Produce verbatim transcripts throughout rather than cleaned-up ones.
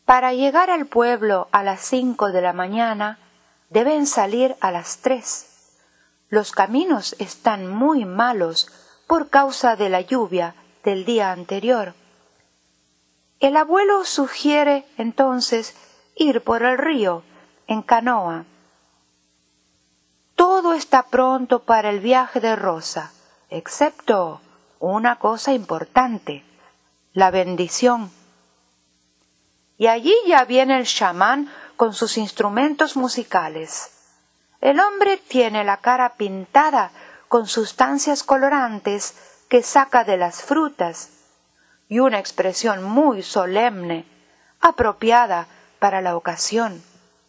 Para llegar al pueblo a las cinco de la mañana, deben salir a las tres. Los caminos están muy malos por causa de la lluvia del día anterior. El abuelo sugiere entonces ir por el río en canoa. Todo está pronto para el viaje de Rosa, excepto una cosa importante, la bendición. Y allí ya viene el chamán con sus instrumentos musicales. El hombre tiene la cara pintada con sustancias colorantes que saca de las frutas y una expresión muy solemne, apropiada para la ocasión.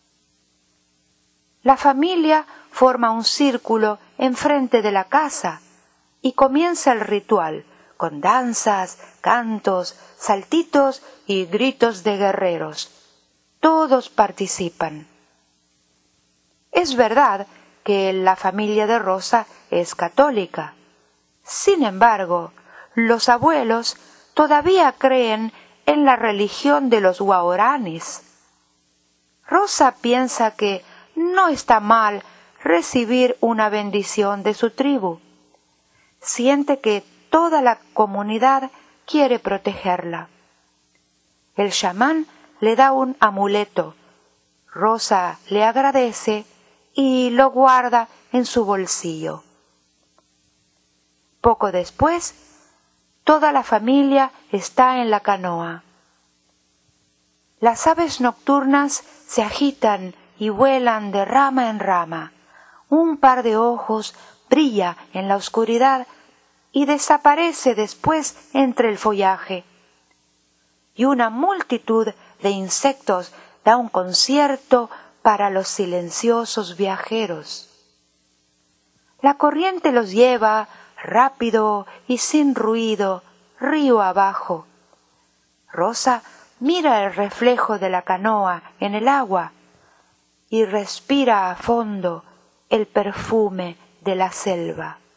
La familia forma un círculo enfrente de la casa y comienza el ritual con danzas, cantos, saltitos y gritos de guerreros. Todos participan. Es verdad que la familia de Rosa es católica. Sin embargo, los abuelos todavía creen en la religión de los guaraníes. Rosa piensa que no está mal recibir una bendición de su tribu. Siente que toda la comunidad quiere protegerla. El chamán le da un amuleto. Rosa le agradece y lo guarda en su bolsillo. Poco después, toda la familia está en la canoa. Las aves nocturnas se agitan y vuelan de rama en rama. Un par de ojos brilla en la oscuridad y desaparece después entre el follaje. Y una multitud de insectos da un concierto para los silenciosos viajeros. La corriente los lleva rápido y sin ruido, río abajo. Rosa mira el reflejo de la canoa en el agua y respira a fondo el perfume de la selva.